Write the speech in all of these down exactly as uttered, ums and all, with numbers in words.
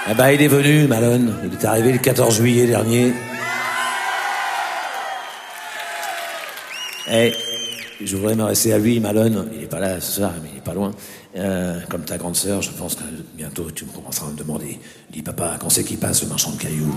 Eh ben, il est venu, Malone. Il est arrivé le quatorze juillet dernier. Eh, je voudrais m'adresser à lui, Malone. Il est pas là ce soir, mais il est pas loin. Euh, comme ta grande sœur, je pense que bientôt tu me commenceras à me demander. Dis, papa, quand c'est qu'il passe le marchand de cailloux?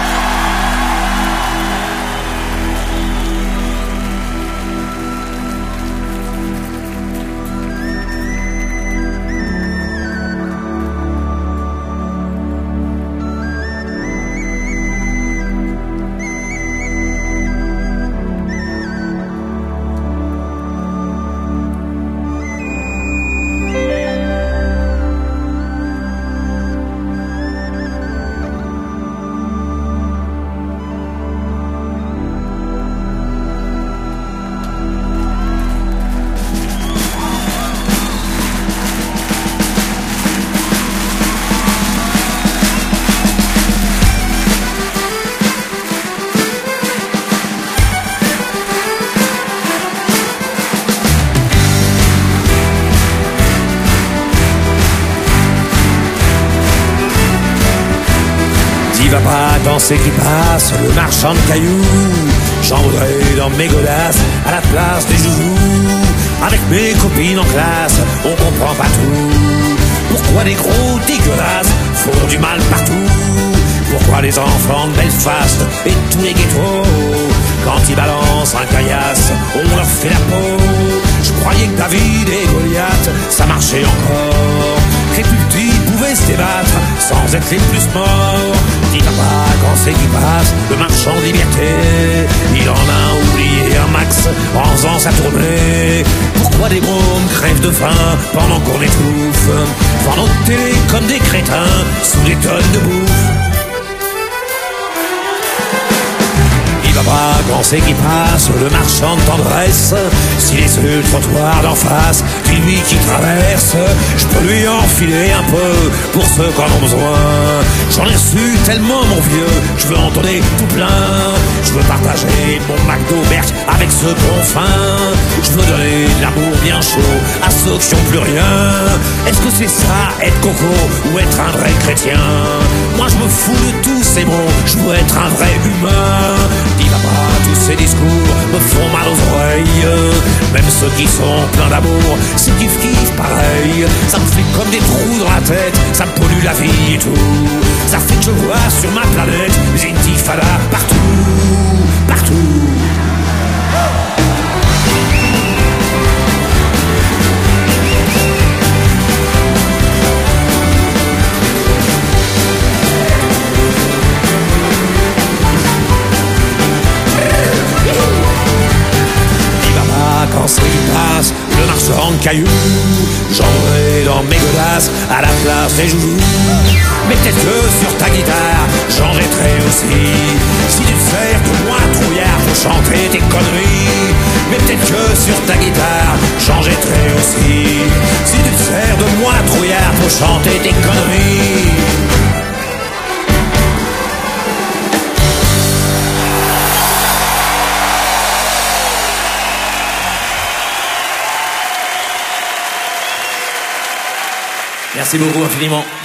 Il va pas danser qui passe, le marchand de cailloux. J'en voudrais dans mes godasses, à la place des joujoux. Avec mes copines en classe, on comprend pas tout. Pourquoi les gros dégueulasses font du mal partout? Pourquoi les enfants de Belfast et tous les ghettos, quand ils balancent un caillasse, on leur fait la peau? Je croyais que David et Goliath, ça marchait encore, que les plus petits pouvaient se débattre sans être les plus morts. Dis papa, quand c'est qui passe, le marchand de liberté, il en a oublié un max en faisant sa tournée. Pourquoi des mômes crèvent de faim pendant qu'on étouffe devant nos télé comme des crétins sous des tonnes de bouffe? Papa, quand c'est qui passe, le marchand de tendresse, s'il est sur le trottoir d'en face, dis-lui qui traverse, je peux lui enfiler un peu pour ceux qui en ont besoin. J'en ai reçu tellement, mon vieux, je veux en donner tout plein. Je veux partager mon McDo Berk avec ceux qui ont faim. Je veux donner de l'amour bien chaud à ceux qui n'ont plus rien. Est-ce que c'est ça, être coco, ou être un vrai chrétien? Moi je me fous de tous ces mots, je veux être un vrai humain. Papa, tous ces discours me font mal aux oreilles. Même ceux qui sont pleins d'amour, c'est kiff kiff pareil. Ça me fait comme des trous dans la tête, ça me pollue la vie et tout. Ça fait que je vois sur ma planète des intifadas partout, partout. Quand c'est qui passe, le marchand de cailloux, j'en voudrais dans mes godasses à la place des joujoux. Mais peut-être que sur ta guitare, j'en jetterai aussi. Si tu te sers de moi trouillard pour chanter tes conneries. Mais peut-être que sur ta guitare, j'en jetterai aussi. Si tu te sers de moi trouillard pour chanter tes conneries. Merci beaucoup infiniment.